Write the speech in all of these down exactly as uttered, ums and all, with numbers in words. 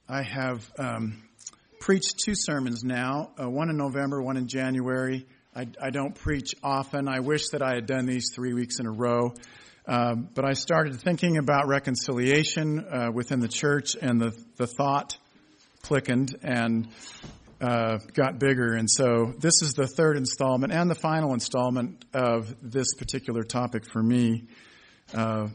I have um, preached two sermons now, uh, one in November, one in January. I, I don't preach often. I wish that I had done these three weeks in a row. Um, but I started thinking about reconciliation uh, within the church, and the, the thought clickened and uh, got bigger. And so this is the third installment and the final installment of this particular topic for me. Uh,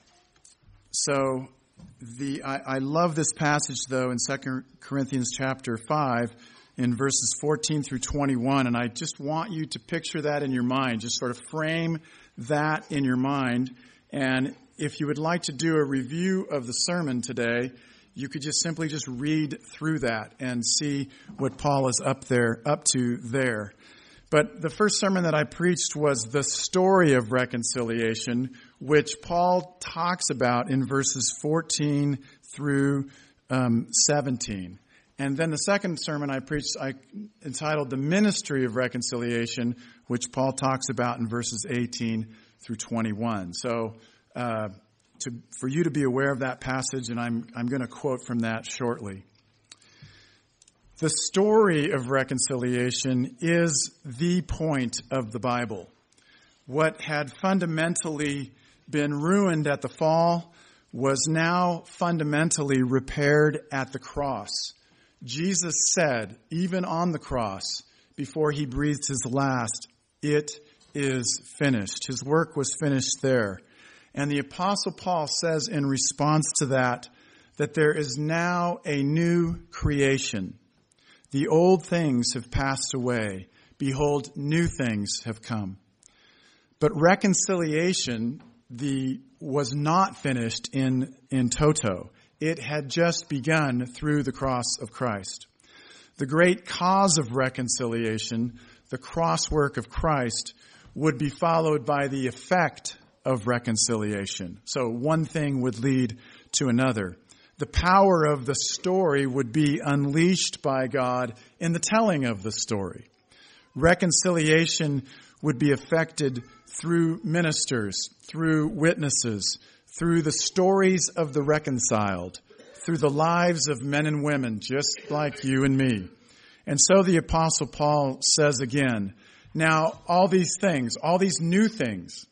so... The I, I love this passage, though, in Second Corinthians chapter five, in verses fourteen through twenty-one, and I just want you to picture that in your mind, just sort of frame that in your mind. And if you would like to do a review of the sermon today, you could just simply just read through that and see what Paul is up there, up to there. But the first sermon that I preached was the story of reconciliation, which Paul talks about in verses fourteen through um, seventeen. And then the second sermon I preached, I entitled The Ministry of Reconciliation, which Paul talks about in verses eighteen through twenty-one. So uh, to, for you to be aware of that passage, and I'm, I'm going to quote from that shortly. The story of reconciliation is the point of the Bible. What had fundamentally been ruined at the fall was now fundamentally repaired at the cross. Jesus said, even on the cross, before he breathed his last, "It is finished." His work was finished there. And the Apostle Paul says in response to that, that there is now a new creation. The old things have passed away. Behold, new things have come. But reconciliation the, was not finished in, in toto. It had just begun through the cross of Christ. The great cause of reconciliation, the cross work of Christ, would be followed by the effect of reconciliation. So one thing would lead to another. The power of the story would be unleashed by God in the telling of the story. Reconciliation would be effected through ministers, through witnesses, through the stories of the reconciled, through the lives of men and women just like you and me. And so the Apostle Paul says again, now all these things, all these new things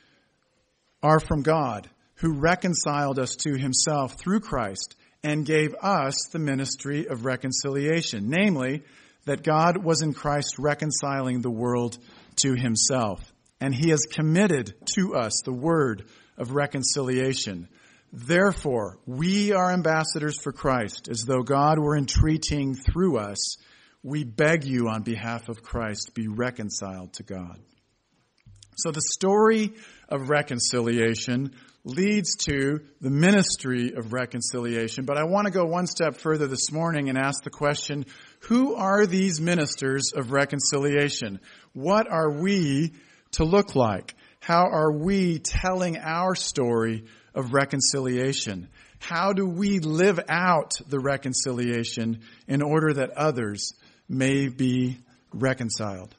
are from God, who reconciled us to himself through Christ and gave us the ministry of reconciliation. Namely, that God was in Christ reconciling the world to himself. And he has committed to us the word of reconciliation. Therefore, we are ambassadors for Christ, as though God were entreating through us. We beg you on behalf of Christ, be reconciled to God. So the story of reconciliation leads to the ministry of reconciliation. But I want to go one step further this morning and ask the question, who are these ministers of reconciliation? What are we to look like? How are we telling our story of reconciliation? How do we live out the reconciliation in order that others may be reconciled?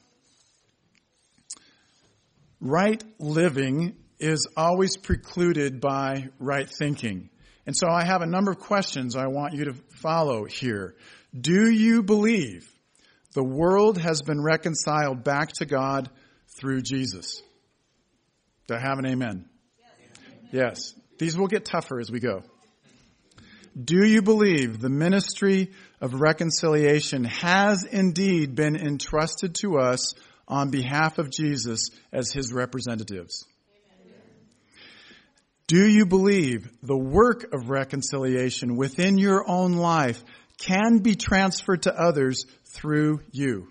Right living is always precluded by right thinking. And so I have a number of questions I want you to follow here. Do you believe the world has been reconciled back to God through Jesus? Do I have an amen? Yes. Yes. These will get tougher as we go. Do you believe the ministry of reconciliation has indeed been entrusted to us on behalf of Jesus as his representatives? Do you believe the work of reconciliation within your own life can be transferred to others through you?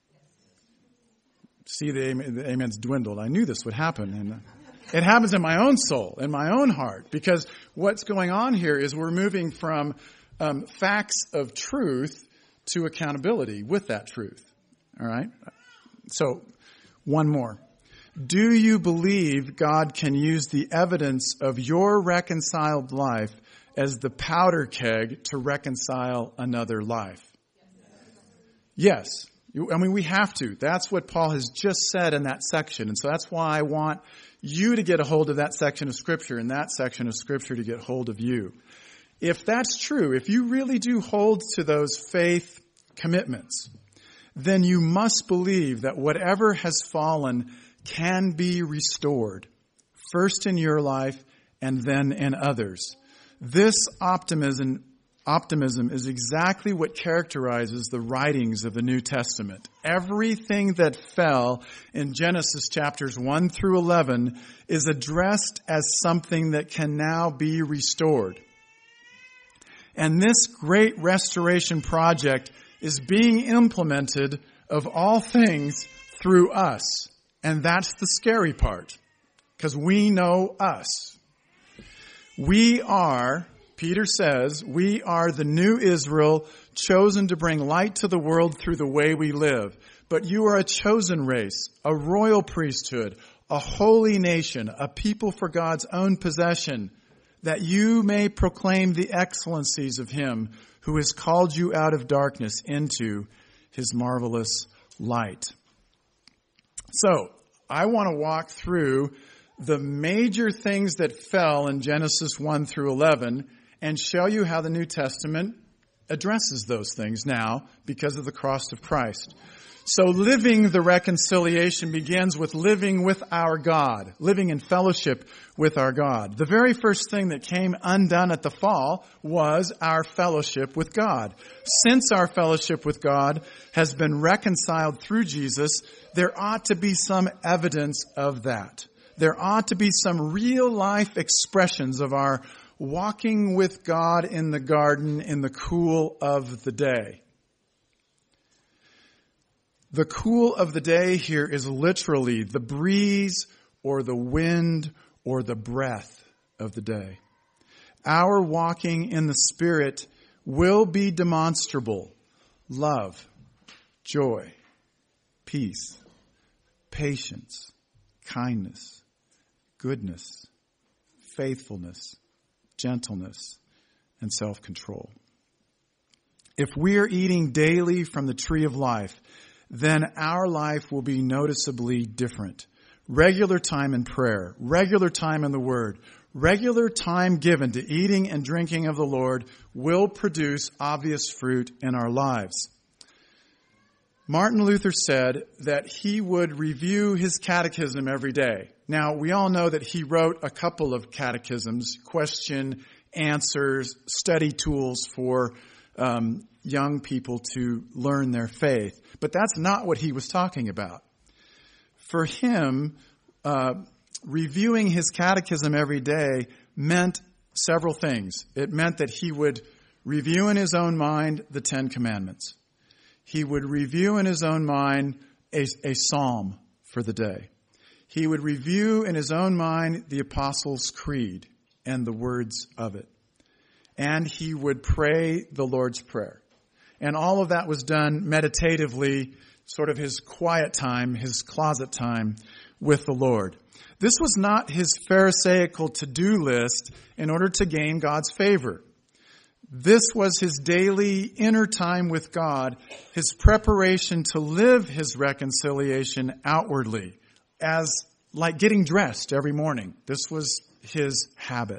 See, the, amen, the amens dwindled. I knew this would happen. And it happens in my own soul, in my own heart, because what's going on here is we're moving from um, facts of truth to accountability with that truth. All right? So, one more. Do you believe God can use the evidence of your reconciled life as the powder keg to reconcile another life? Yes. I mean, we have to. That's what Paul has just said in that section. And so that's why I want you to get a hold of that section of Scripture and that section of Scripture to get hold of you. If that's true, if you really do hold to those faith commitments, then you must believe that whatever has fallen can be restored, first in your life and then in others. This optimism, optimism is exactly what characterizes the writings of the New Testament. Everything that fell in Genesis chapters one through eleven is addressed as something that can now be restored. And this great restoration project is being implemented, of all things, through us. And that's the scary part, because we know us. We are, Peter says, we are the new Israel, chosen to bring light to the world through the way we live. But you are a chosen race, a royal priesthood, a holy nation, a people for God's own possession, that you may proclaim the excellencies of him who has called you out of darkness into his marvelous light. So, I want to walk through the major things that fell in Genesis one through eleven and show you how the New Testament addresses those things now because of the cross of Christ. So living the reconciliation begins with living with our God, living in fellowship with our God. The very first thing that came undone at the fall was our fellowship with God. Since our fellowship with God has been reconciled through Jesus, there ought to be some evidence of that. There ought to be some real life expressions of our walking with God in the garden in the cool of the day. The cool of the day here is literally the breeze or the wind or the breath of the day. Our walking in the Spirit will be demonstrable. Love, joy, peace, patience, kindness, goodness, faithfulness, gentleness, and self-control. If we are eating daily from the tree of life, then our life will be noticeably different. Regular time in prayer, regular time in the Word, regular time given to eating and drinking of the Lord will produce obvious fruit in our lives. Martin Luther said that he would review his catechism every day. Now, we all know that he wrote a couple of catechisms, question, answers, study tools for um, young people to learn their faith. But that's not what he was talking about. For him, uh, reviewing his catechism every day meant several things. It meant that he would review in his own mind the Ten Commandments. He would review in his own mind a, a psalm for the day. He would review in his own mind the Apostles' Creed and the words of it. And he would pray the Lord's Prayer. And all of that was done meditatively, sort of his quiet time, his closet time with the Lord. This was not his Pharisaical to-do list in order to gain God's favor. This was his daily inner time with God, his preparation to live his reconciliation outwardly, as like getting dressed every morning. This was his habit.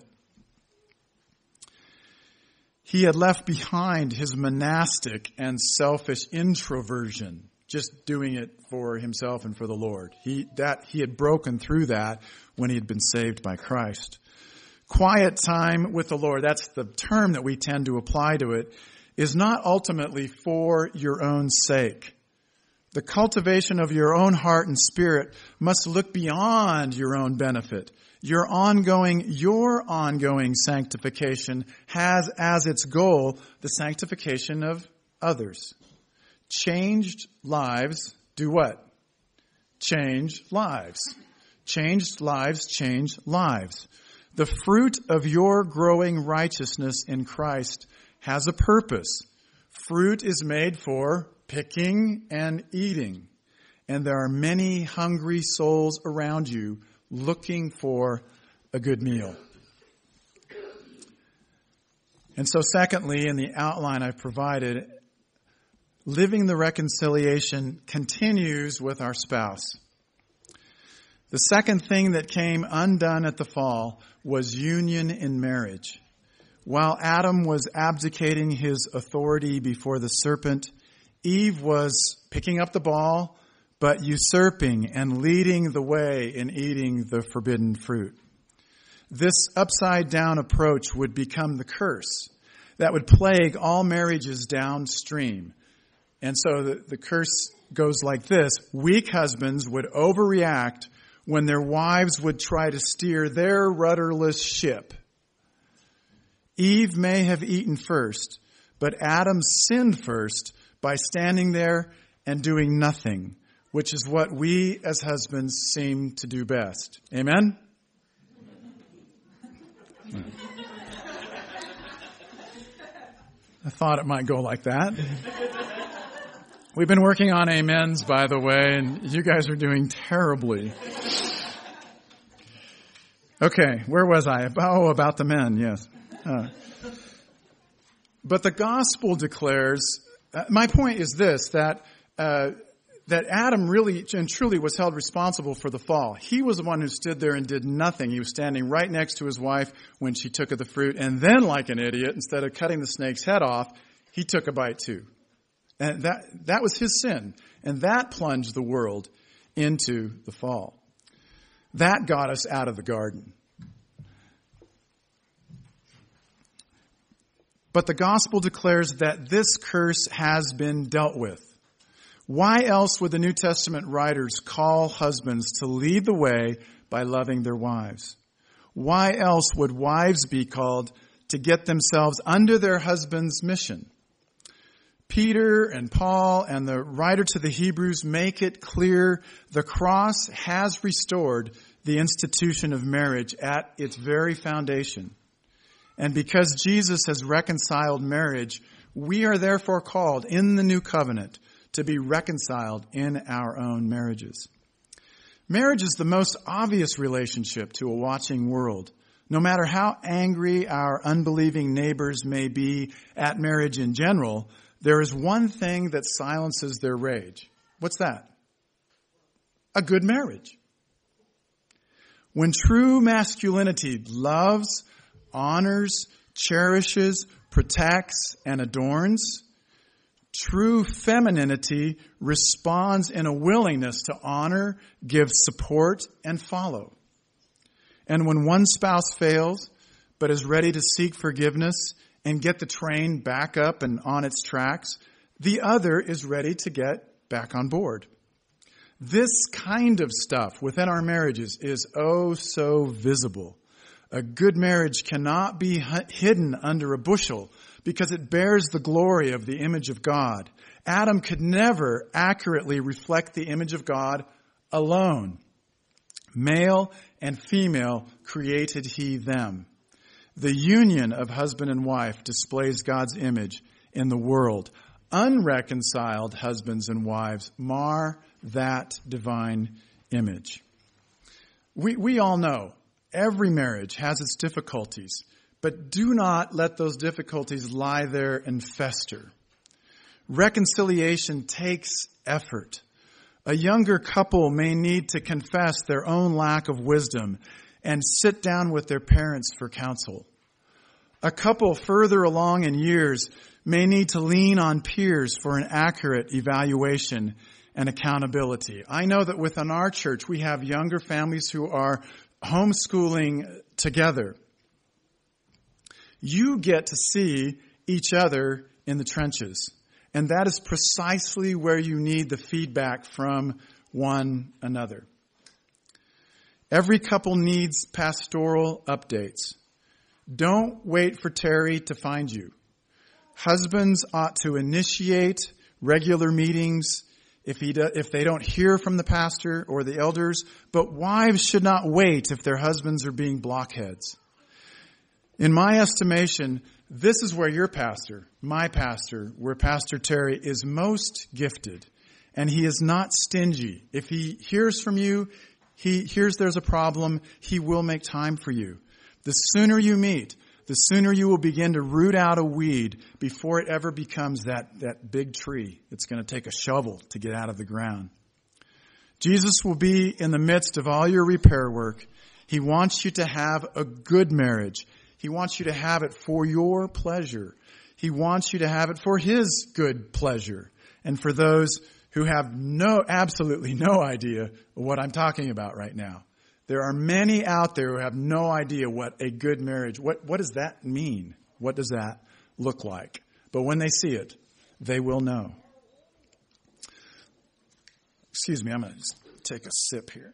He had left behind his monastic and selfish introversion, just doing it for himself and for the Lord. He that he had broken through that when he had been saved by Christ. Quiet time with the Lord, that's the term that we tend to apply to it, is not ultimately for your own sake. The cultivation of your own heart and spirit must look beyond your own benefit. Your ongoing, your ongoing sanctification has as its goal the sanctification of others. Changed lives do what? Change lives. Changed lives change lives. The fruit of your growing righteousness in Christ has a purpose. Fruit is made for picking and eating. And there are many hungry souls around you looking for a good meal. And so secondly, in the outline I've provided, living the reconciliation continues with our spouse. The second thing that came undone at the fall was union in marriage. While Adam was abdicating his authority before the serpent, Eve was picking up the ball, but usurping and leading the way in eating the forbidden fruit. This upside-down approach would become the curse that would plague all marriages downstream. And so the, the curse goes like this. Weak husbands would overreact when their wives would try to steer their rudderless ship. Eve may have eaten first, but Adam sinned first by standing there and doing nothing, which is what we as husbands seem to do best. Amen? I thought it might go like that. We've been working on amens, by the way, and you guys are doing terribly. Okay, where was I? Oh, about the men, yes. Uh, but the gospel declares, uh, my point is this, that uh, that Adam really and truly was held responsible for the fall. He was the one who stood there and did nothing. He was standing right next to his wife when she took of the fruit, and then like an idiot, instead of cutting the snake's head off, he took a bite too. And that, that was his sin. And that plunged the world into the fall. That got us out of the garden. But the gospel declares that this curse has been dealt with. Why else would the New Testament writers call husbands to lead the way by loving their wives? Why else would wives be called to get themselves under their husband's mission? Peter and Paul and the writer to the Hebrews make it clear the cross has restored the institution of marriage at its very foundation. And because Jesus has reconciled marriage, we are therefore called in the new covenant to be reconciled in our own marriages. Marriage is the most obvious relationship to a watching world. No matter how angry our unbelieving neighbors may be at marriage in general, there is one thing that silences their rage. What's that? A good marriage. When true masculinity loves, honors, cherishes, protects, and adorns, true femininity responds in a willingness to honor, give support, and follow. And when one spouse fails, but is ready to seek forgiveness and get the train back up and on its tracks, the other is ready to get back on board. This kind of stuff within our marriages is oh so visible. A good marriage cannot be hidden under a bushel because it bears the glory of the image of God. Adam could never accurately reflect the image of God alone. Male and female created he them. The union of husband and wife displays God's image in the world. Unreconciled husbands and wives mar that divine image. We, we all know every marriage has its difficulties, but do not let those difficulties lie there and fester. Reconciliation takes effort. A younger couple may need to confess their own lack of wisdom and sit down with their parents for counsel. A couple further along in years may need to lean on peers for an accurate evaluation and accountability. I know that within our church we have younger families who are homeschooling together. You get to see each other in the trenches. And that is precisely where you need the feedback from one another. Every couple needs pastoral updates. Don't wait for Terry to find you. Husbands ought to initiate regular meetings if he do, if they don't hear from the pastor or the elders, but wives should not wait if their husbands are being blockheads. In my estimation, this is where your pastor, my pastor, where Pastor Terry is most gifted. And he is not stingy. If he hears from you, he hears there's a problem, he will make time for you. The sooner you meet, the sooner you will begin to root out a weed before it ever becomes that, that big tree. It's going to take a shovel to get out of the ground. Jesus will be in the midst of all your repair work. He wants you to have a good marriage. He wants you to have it for your pleasure. He wants you to have it for His good pleasure. And for those who have no, absolutely no idea what I'm talking about right now, there are many out there who have no idea what a good marriage, what, what does that mean? What does that look like? But when they see it, they will know. Excuse me, I'm going to just take a sip here.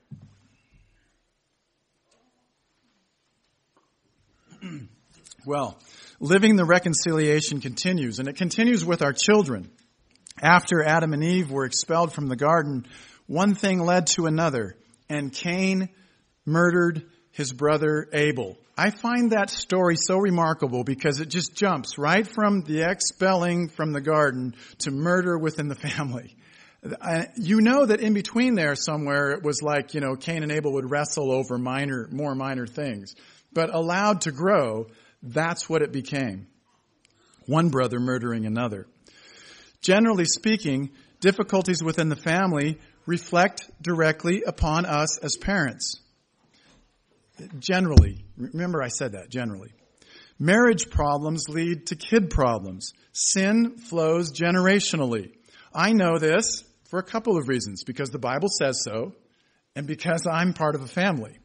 Well, living the reconciliation continues, and it continues with our children. After Adam and Eve were expelled from the garden, one thing led to another, and Cain murdered his brother Abel. I find that story so remarkable because it just jumps right from the expelling from the garden to murder within the family. Uh, you know that in between there somewhere it was like, you know, Cain and Abel would wrestle over minor, more minor things. But allowed to grow, that's what it became. One brother murdering another. Generally speaking, difficulties within the family reflect directly upon us as parents. Generally. Remember I said that, generally. Marriage problems lead to kid problems. Sin flows generationally. I know this for a couple of reasons. Because the Bible says so, and because I'm part of a family.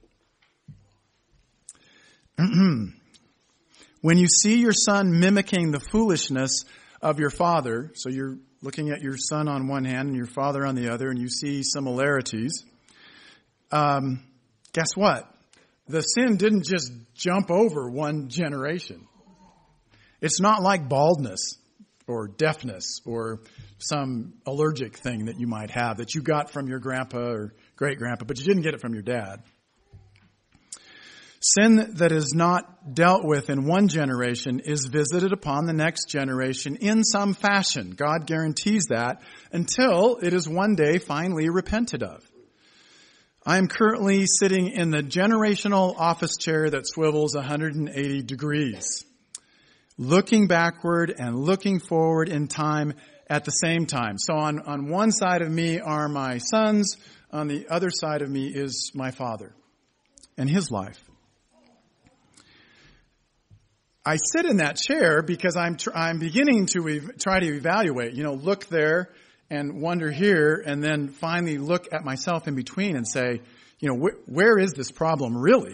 When you see your son mimicking the foolishness of your father, so you're looking at your son on one hand and your father on the other, and you see similarities, um, guess what? The sin didn't just jump over one generation. It's not like baldness or deafness or some allergic thing that you might have that you got from your grandpa or great-grandpa, but you didn't get it from your dad. Sin that is not dealt with in one generation is visited upon the next generation in some fashion. God guarantees that until it is one day finally repented of. I am currently sitting in the generational office chair that swivels one hundred eighty degrees, looking backward and looking forward in time at the same time. So on, on one side of me are my sons, on the other side of me is my father and his life. I sit in that chair because I'm tr- I'm beginning to ev- try to evaluate, you know, look there and wonder here, and then finally look at myself in between and say, you know, wh- where is this problem really?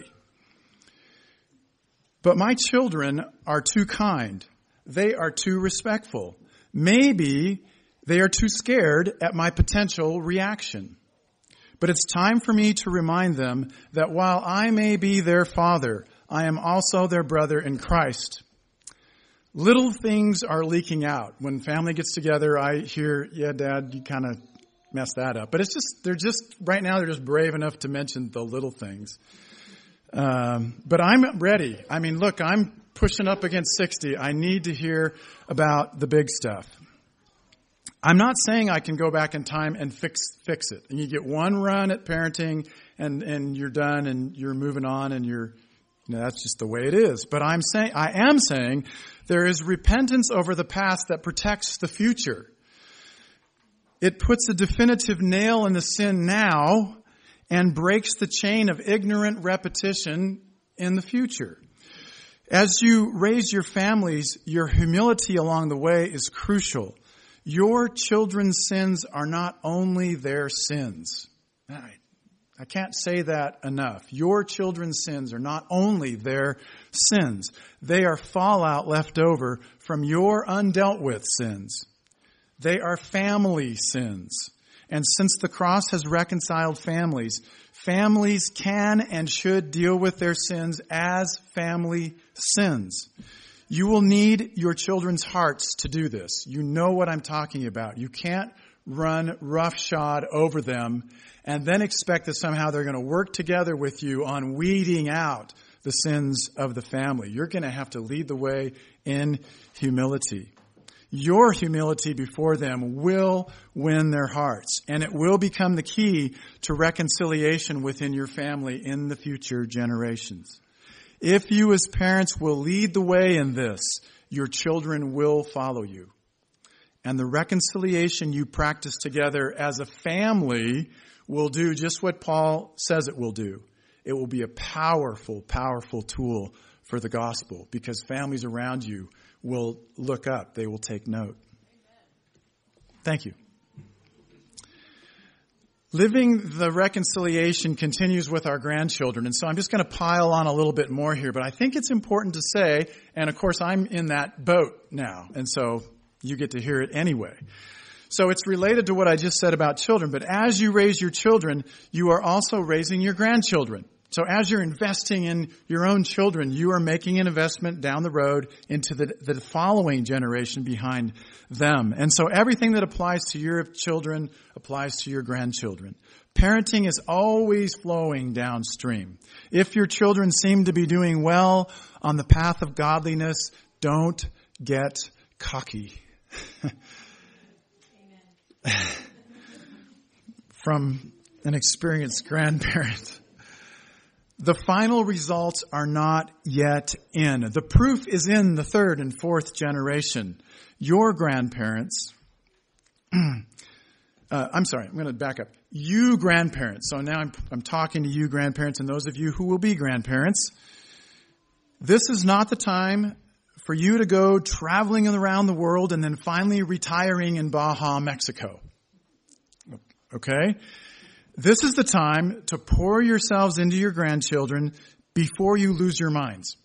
But my children are too kind. They are too respectful. Maybe they are too scared at my potential reaction. But it's time for me to remind them that while I may be their father, I am also their brother in Christ. Little things are leaking out. When family gets together, I hear, yeah, Dad, you kind of messed that up. But it's just, they're just, right now, they're just brave enough to mention the little things. Um, but I'm ready. I mean, look, I'm pushing up against sixty. I need to hear about the big stuff. I'm not saying I can go back in time and fix fix it. And you get one run at parenting and, and you're done and you're moving on and you're, you know, that's just the way it is. But I'm saying, I am saying there is repentance over the past that protects the future. It puts a definitive nail in the sin now and breaks the chain of ignorant repetition in the future. As you raise your families, your humility along the way is crucial. Your children's sins are not only their sins. I, I can't say that enough. Your children's sins are not only their sins. They are fallout left over from your undealt with sins. They are family sins. And since the cross has reconciled families, families can and should deal with their sins as family sins. You will need your children's hearts to do this. You know what I'm talking about. You can't run roughshod over them and then expect that somehow they're going to work together with you on weeding out the sins of the family. You're going to have to lead the way in humility. Your humility before them will win their hearts, and it will become the key to reconciliation within your family in the future generations. If you as parents will lead the way in this, your children will follow you. And the reconciliation you practice together as a family will do just what Paul says it will do. It will be a powerful, powerful tool for the gospel, because families around you will look up. They will take note. Thank you. Living the reconciliation continues with our grandchildren. And so I'm just going to pile on a little bit more here, but I think it's important to say, and of course I'm in that boat now, and so you get to hear it anyway. So it's related to what I just said about children, but as you raise your children, you are also raising your grandchildren. So as you're investing in your own children, you are making an investment down the road into the, the following generation behind them. And so everything that applies to your children applies to your grandchildren. Parenting is always flowing downstream. If your children seem to be doing well on the path of godliness, don't get cocky. From an experienced grandparent. The final results are not yet in. The proof is in the third and fourth generation. Your grandparents, uh, I'm sorry, I'm going to back up. You grandparents, so now I'm, I'm talking to you grandparents and those of you who will be grandparents. This is not the time for you to go traveling around the world and then finally retiring in Baja, Mexico. Okay? This is the time to pour yourselves into your grandchildren before you lose your minds.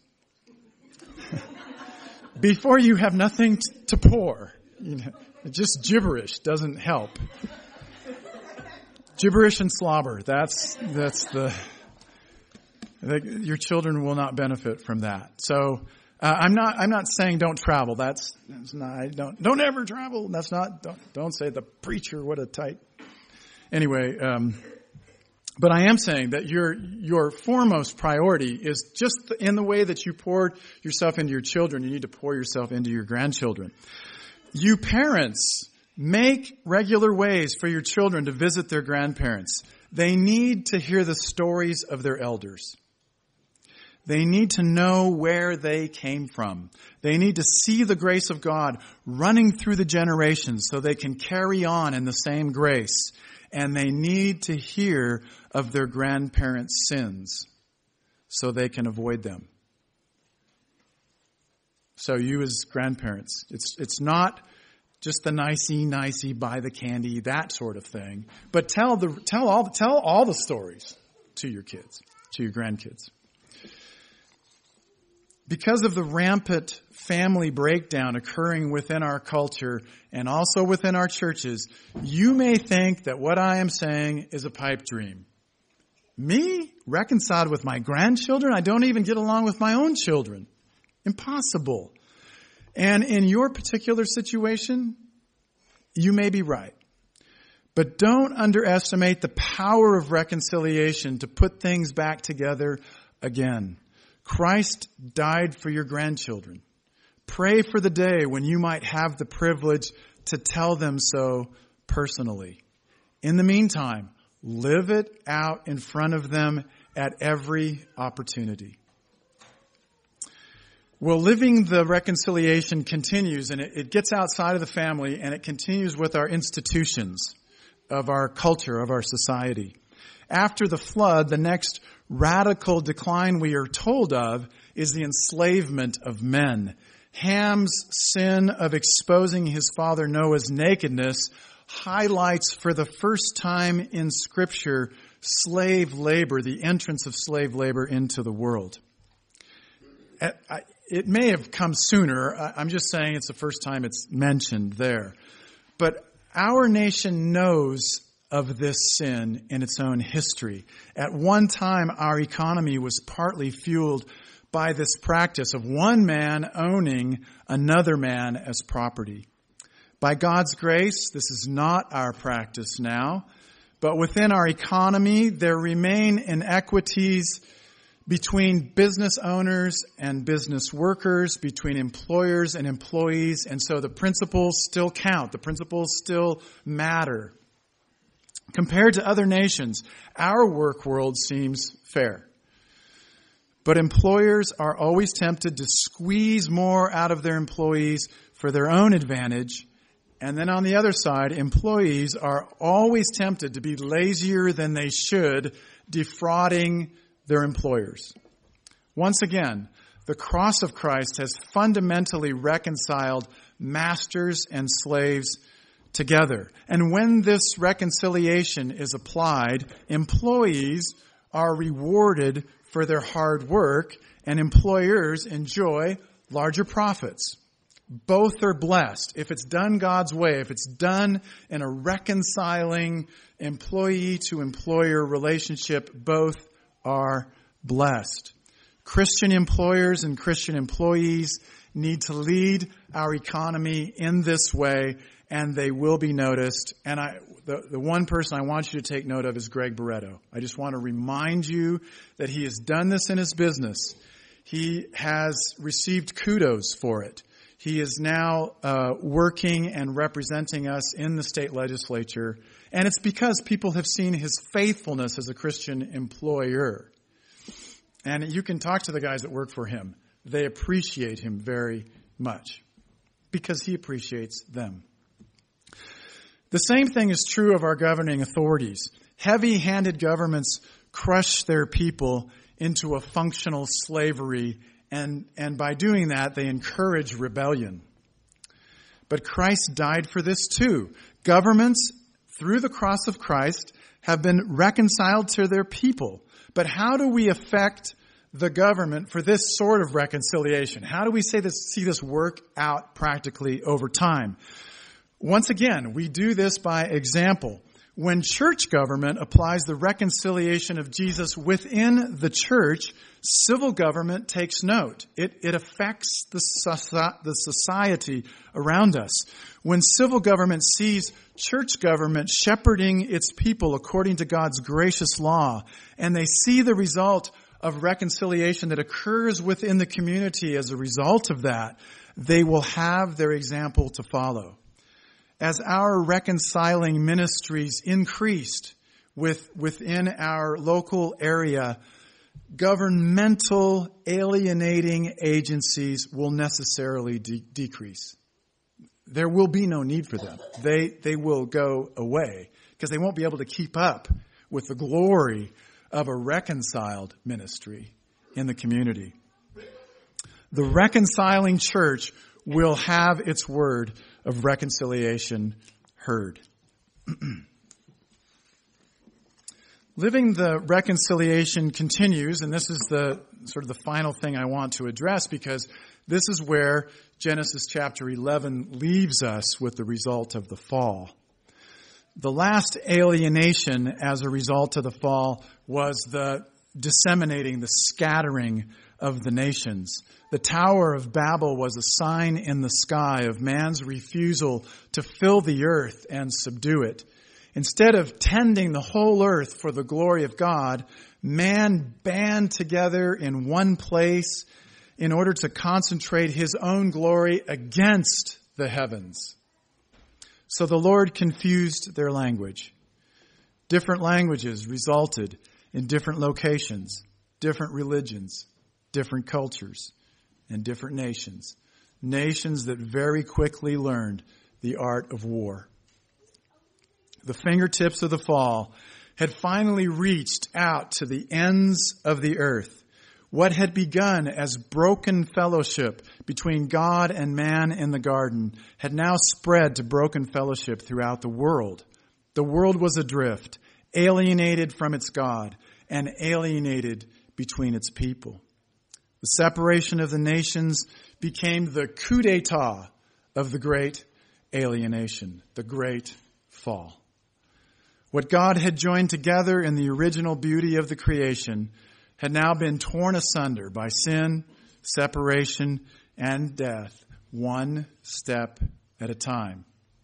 Before you have nothing to pour. You know, just gibberish doesn't help. Gibberish and slobber. That's, that's the, the, your children will not benefit from that. So, uh, I'm not, I'm not saying don't travel. That's, that's not, I don't, don't ever travel. That's not, don't, don't say the preacher, what a tight. Anyway, um, but I am saying that your your foremost priority is just in the way that you poured yourself into your children, you need to pour yourself into your grandchildren. You parents, make regular ways for your children to visit their grandparents. They need to hear the stories of their elders. They need to know where they came from. They need to see the grace of God running through the generations so they can carry on in the same grace. And they need to hear of their grandparents' sins so they can avoid them. So you as grandparents, it's it's not just the nicey nicey buy the candy, that sort of thing, but tell the tell all tell all the stories to your kids, to your grandkids. Because of the rampant family breakdown occurring within our culture and also within our churches, you may think that what I am saying is a pipe dream. Me? Reconciled with my grandchildren? I don't even get along with my own children. Impossible. And in your particular situation, you may be right. But don't underestimate the power of reconciliation to put things back together again. Christ died for your grandchildren. Pray for the day when you might have the privilege to tell them so personally. In the meantime, live it out in front of them at every opportunity. Well, living the reconciliation continues, and it, it gets outside of the family, and it continues with our institutions of our culture, of our society. After the flood, the next radical decline we are told of is the enslavement of men. Ham's sin of exposing his father Noah's nakedness highlights for the first time in Scripture slave labor, the entrance of slave labor into the world. It may have come sooner. I'm just saying it's the first time it's mentioned there. But our nation knows of this sin in its own history. At one time, our economy was partly fueled by this practice of one man owning another man as property. By God's grace, this is not our practice now, but within our economy, there remain inequities between business owners and business workers, between employers and employees, and so the principles still count. The principles still matter. Compared to other nations, our work world seems fair. But employers are always tempted to squeeze more out of their employees for their own advantage. And then on the other side, employees are always tempted to be lazier than they should, defrauding their employers. Once again, The cross of Christ has fundamentally reconciled masters and slaves together. And when this reconciliation is applied, employees are rewarded for their hard work, and employers enjoy larger profits. Both are blessed. If it's done God's way, if it's done in a reconciling employee-to-employer relationship, both are blessed. Christian employers and Christian employees need to lead our economy in this way, and they will be noticed. And I, the, the one person I want you to take note of is Greg Barretto. I just want to remind you that he has done this in his business. He has received kudos for it. He is now uh, working and representing us in the state legislature, and it's because people have seen his faithfulness as a Christian employer. And you can talk to the guys that work for him. They appreciate him very much because he appreciates them. The same thing is true of our governing authorities. Heavy-handed governments crush their people into a functional slavery, and, and by doing that, they encourage rebellion. But Christ died for this too. Governments, through the cross of Christ, have been reconciled to their people. But how do we affect the government for this sort of reconciliation? How do we say this, see this work out practically over time? Once again, we do this by example. When church government applies the reconciliation of Jesus within the church, civil government takes note. It, it affects the, the society around us. When civil government sees church government shepherding its people according to God's gracious law, and they see the result of reconciliation that occurs within the community as a result of that, they will have their example to follow. As our reconciling ministries increased with, within our local area, governmental alienating agencies will necessarily de- decrease. There will be no need for them. They, they will go away because they won't be able to keep up with the glory of a reconciled ministry in the community. The reconciling church will have its word of reconciliation heard. Living the reconciliation continues, and this is the sort of the final thing I want to address, because this is where Genesis chapter eleven leaves us with the result of the fall. The last alienation as a result of the fall was the disseminating, the scattering of the nations. The Tower of Babel was a sign in the sky of man's refusal to fill the earth and subdue it. Instead of tending the whole earth for the glory of God, man band together in one place in order to concentrate his own glory against the heavens. So the Lord confused their language. Different languages resulted in different locations, different religions, different cultures, and different nations. Nations that very quickly learned the art of war. The fingertips of the fall had finally reached out to the ends of the earth. What had begun as broken fellowship between God and man in the garden had now spread to broken fellowship throughout the world. The world was adrift, alienated from its God, and alienated between its people. The separation of the nations became the coup d'etat of the great alienation, the great fall. What God had joined together in the original beauty of the creation had now been torn asunder by sin, separation, and death, one step at a time.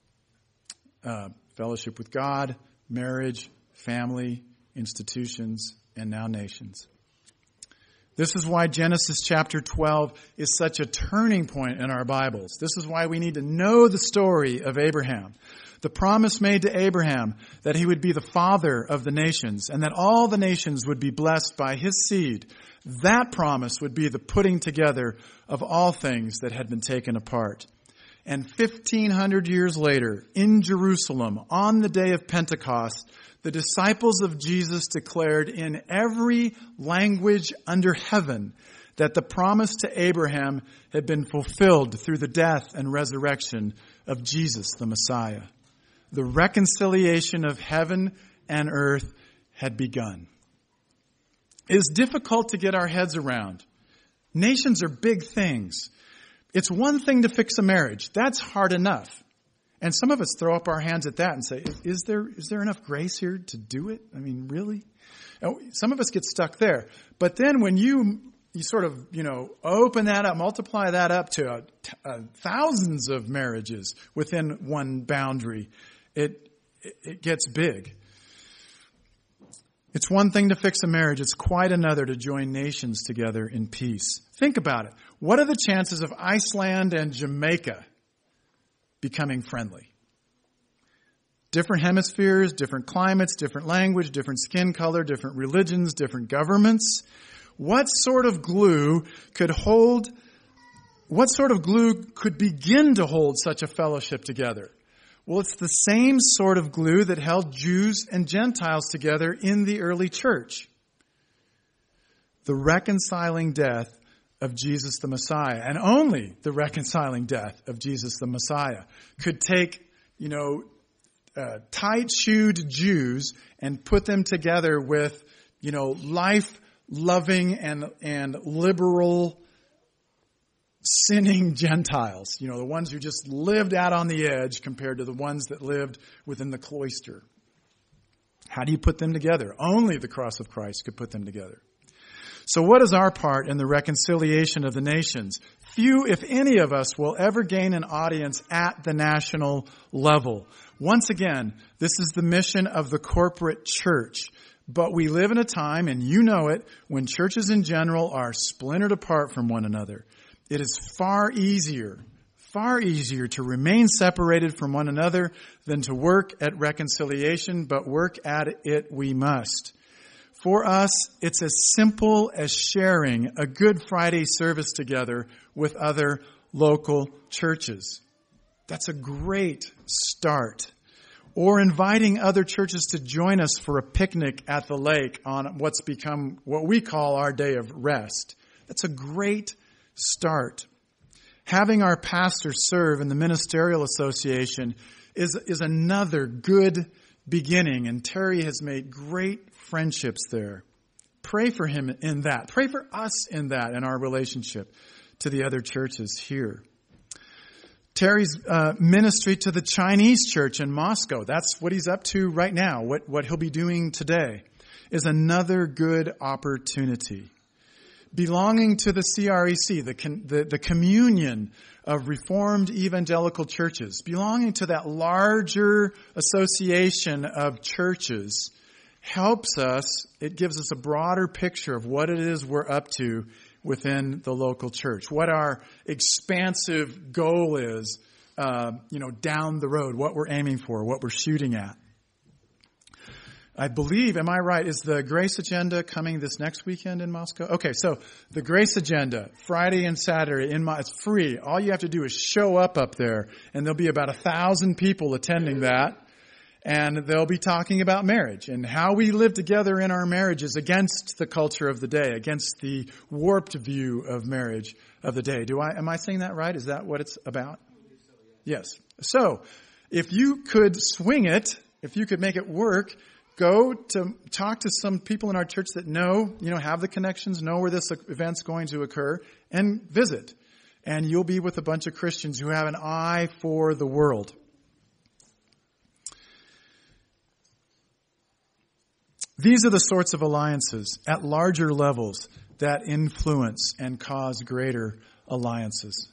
Uh, fellowship with God, marriage, family, institutions, and now nations. This is why Genesis chapter twelve is such a turning point in our Bibles. This is why we need to know the story of Abraham. The promise made to Abraham that he would be the father of the nations and that all the nations would be blessed by his seed. That promise would be the putting together of all things that had been taken apart. And fifteen hundred years later, in Jerusalem, on the day of Pentecost, the disciples of Jesus declared in every language under heaven that the promise to Abraham had been fulfilled through the death and resurrection of Jesus, the Messiah. The reconciliation of heaven and earth had begun. It is difficult to get our heads around. Nations are big things. It's one thing to fix a marriage. That's hard enough. And some of us throw up our hands at that and say, is there is there enough grace here to do it? I mean, really? Some of us get stuck there. But then when you you sort of, you know, open that up, multiply that up to uh, t- uh, thousands of marriages within one boundary, it it gets big. It's one thing to fix a marriage. It's quite another to join nations together in peace. Think about it. What are the chances of Iceland and Jamaica becoming friendly? Different hemispheres, different climates, different language, different skin color, different religions, different governments. What sort of glue could hold, what sort of glue could begin to hold such a fellowship together? Well, it's the same sort of glue that held Jews and Gentiles together in the early church. The reconciling death of Jesus the Messiah, and only the reconciling death of Jesus the Messiah, could take, you know, uh, tight-shoed Jews and put them together with, you know, life-loving and, and liberal sinning Gentiles, you know, the ones who just lived out on the edge compared to the ones that lived within the cloister. How do you put them together? Only the cross of Christ could put them together. So what is our part in the reconciliation of the nations? Few, if any of us, will ever gain an audience at the national level. Once again, this is the mission of the corporate church. But we live in a time, and you know it, when churches in general are splintered apart from one another. It is far easier, far easier to remain separated from one another than to work at reconciliation, but work at it we must. For us, it's as simple as sharing a Good Friday service together with other local churches. That's a great start. Or inviting other churches to join us for a picnic at the lake on what's become what we call our day of rest. That's a great start. Having our pastor serve in the ministerial association is, is another good beginning, and Terry has made great friendships there. Pray for him in that. Pray for us in that, in our relationship to the other churches here. Terry's uh, ministry to the Chinese church in Moscow, that's what he's up to right now, what, what he'll be doing today, is another good opportunity. Belonging to the C R E C, the, the, the communion of Reformed evangelical churches, belonging to that larger association of churches, helps us, it gives us a broader picture of what it is we're up to within the local church, what our expansive goal is, uh, you know, down the road, what we're aiming for, what we're shooting at. I believe, am I right, is the Grace Agenda coming this next weekend in Moscow? Okay, so the Grace Agenda, Friday and Saturday, in Mo- it's free. All you have to do is show up up there, and there'll be about a thousand people attending that. And they'll be talking about marriage and how we live together in our marriages against the culture of the day, against the warped view of marriage of the day. Do I, am I saying that right? Is that what it's about? Yes. So, if you could swing it, if you could make it work, go to talk to some people in our church that know, you know, have the connections, know where this event's going to occur, and visit. And you'll be with a bunch of Christians who have an eye for the world. These are the sorts of alliances at larger levels that influence and cause greater alliances.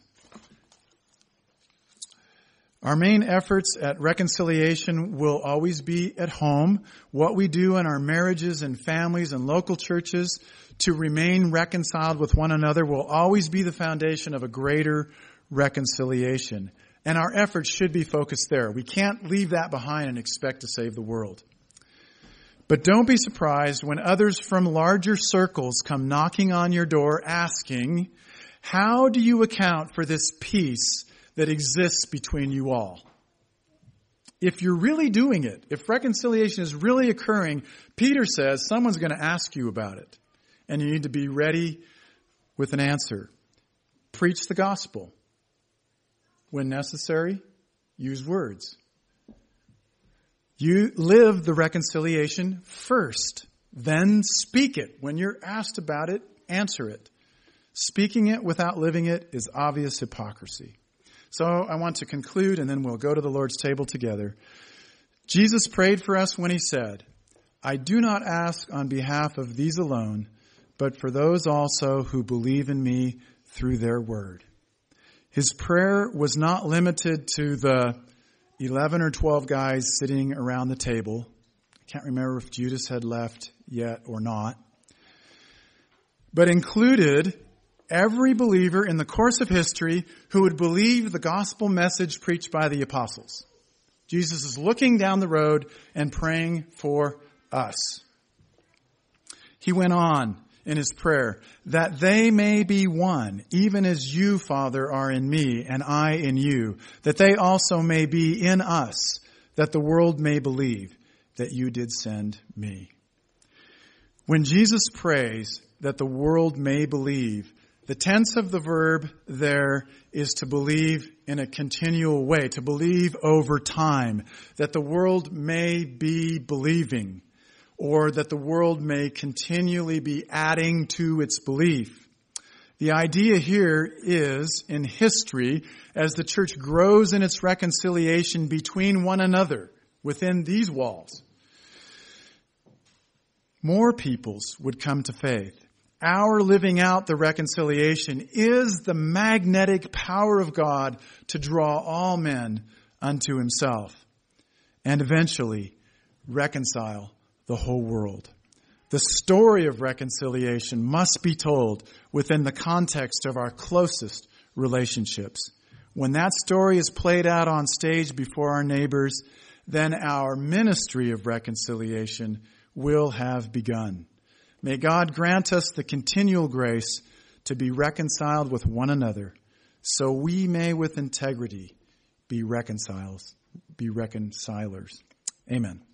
Our main efforts at reconciliation will always be at home. What we do in our marriages and families and local churches to remain reconciled with one another will always be the foundation of a greater reconciliation. And our efforts should be focused there. We can't leave that behind and expect to save the world. But don't be surprised when others from larger circles come knocking on your door asking, how do you account for this peace that exists between you all? If you're really doing it, if reconciliation is really occurring, Peter says someone's going to ask you about it. And you need to be ready with an answer. Preach the gospel. When necessary, use words. You live the reconciliation first, then speak it. When you're asked about it, answer it. Speaking it without living it is obvious hypocrisy. So I want to conclude, and then we'll go to the Lord's table together. Jesus prayed for us when he said, I do not ask on behalf of these alone, but for those also who believe in me through their word. His prayer was not limited to the eleven or twelve guys sitting around the table. I can't remember if Judas had left yet or not. But included every believer in the course of history who would believe the gospel message preached by the apostles. Jesus is looking down the road and praying for us. He went on in his prayer, that they may be one, even as you, Father, are in me and I in you, that they also may be in us, that the world may believe that you did send me. When Jesus prays that the world may believe, the tense of the verb there is to believe in a continual way, to believe over time, that the world may be believing, or that the world may continually be adding to its belief. The idea here is, in history, as the church grows in its reconciliation between one another within these walls, more peoples would come to faith. Our living out the reconciliation is the magnetic power of God to draw all men unto himself and eventually reconcile the whole world. The story of reconciliation must be told within the context of our closest relationships. When that story is played out on stage before our neighbors, then our ministry of reconciliation will have begun. May God grant us the continual grace to be reconciled with one another, so we may with integrity be reconcilers, be reconcilers. Amen.